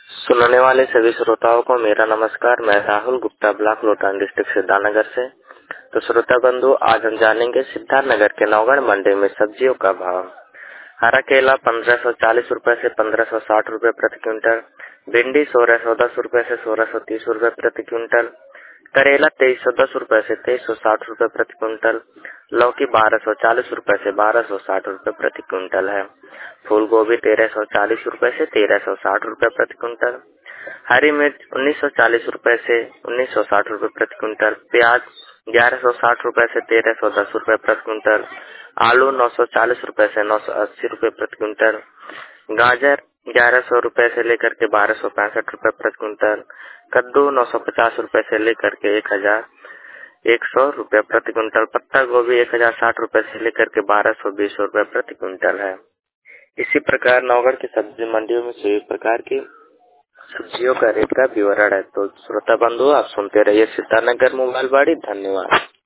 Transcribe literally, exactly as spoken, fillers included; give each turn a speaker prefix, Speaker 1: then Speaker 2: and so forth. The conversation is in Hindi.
Speaker 1: सुनने वाले सभी श्रोताओं को मेरा नमस्कार। मैं राहुल गुप्ता, ब्लॉक लोटान, डिस्ट्रिक्ट सिद्धार्थनगर से। तो श्रोता बंधु, आज हम जानेंगे सिद्धार्थनगर के नौगढ़ मंडी में सब्जियों का भाव। हरा केला पंद्रह सौ चालीस रूपए से पंद्रह सौ साठ रूपए प्रति क्विंटल, भिंडी सोलह सौ दस रूपए से सोलह सौ तीस रूपए प्रति क्विंटल, करेला तेईस सौ दस रूपए से तेईस सौ साठ रूपए प्रति क्विंटल, लौकी बारह सौ चालीस रूपए से बारह सौ साठ रूपए प्रति क्विंटल है। फूल गोभी तेरह सौ चालीस रूपए से तेरह सौ साठ रूपए प्रति क्विंटल, हरी मिर्च उन्नीस सौ चालीस रूपए से उन्नीस सौ साठ रूपए प्रति क्विंटल, प्याज ग्यारह सौ साठ रूपए से तेरह सौ दस रूपए प्रति क्विंटल, आलू नौ सौ चालीस रूपए से नौ सौ अस्सी रूपए प्रति क्विंटल, गाजर ग्यारह सौ रूपए से लेकर के बारह सौ पैंसठ रूपए प्रति क्विंटल, कद्दू नौ सौ पचास रूपए से लेकर के एक हजार एक सौ रूपए प्रति क्विंटल, पत्ता गोभी एक हजार साठ रूपए से लेकर के बारह सौ बीस रूपए प्रति क्विंटल है। इसी प्रकार नौगढ़ की सब्जी मंडियों में सभी प्रकार की सब्जियों का रेट का विवरण है। तो श्रोता बंधु, आप सुनते रहिए सिद्धार्थनगर मोबाइल बाड़ी। धन्यवाद।